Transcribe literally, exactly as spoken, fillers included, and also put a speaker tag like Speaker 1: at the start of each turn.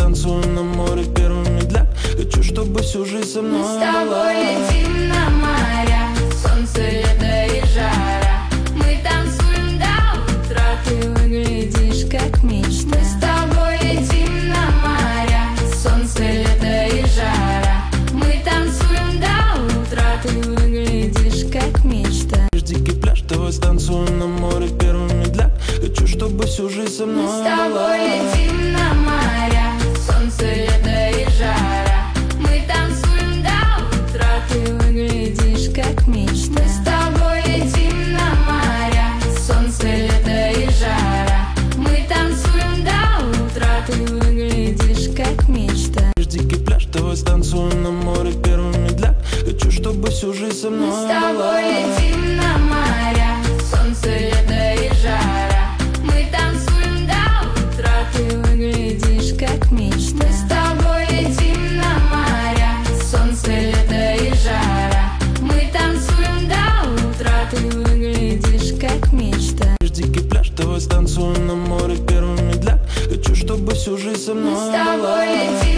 Speaker 1: станцуем на море первым медляк. Хочу, чтобы всю жизнь со мной
Speaker 2: Мы с тобой летим на моря, солнце, лето и жара. Мы танцуем до утра, ты выглядишь как мечта. Мы с тобой летим на моря, солнце, лето и жара. Мы танцуем до утра, ты выглядишь как мечта.
Speaker 1: Дикий пляж, давай станцуем на море первым медляк. Хочу, чтобы всю жизнь со мной
Speaker 2: Мы с тобой летим на моря, солнце, лето и жара. Мы танцуем до утра, ты выглядишь как мечта. Мы с тобой летим на моря, солнце, лето и жара. Мы танцуем до утра, ты выглядишь как мечта.
Speaker 1: Дикий пляж, давай станцуем на море первым медляк. Хочу, чтобы всю жизнь со мной
Speaker 2: Мы с тобой летим на моря, солнце, лето и жара. Мы танцуем до утра, ты выглядишь как мечта. Мы с тобой летим на моря, солнце, лето и жара. Мы танцуем до утра, ты выглядишь как мечта.
Speaker 1: Дикий пляж, давай станцуем на море первым медляк. Хочу, чтобы всю жизнь со мной
Speaker 2: Мы с тобой летим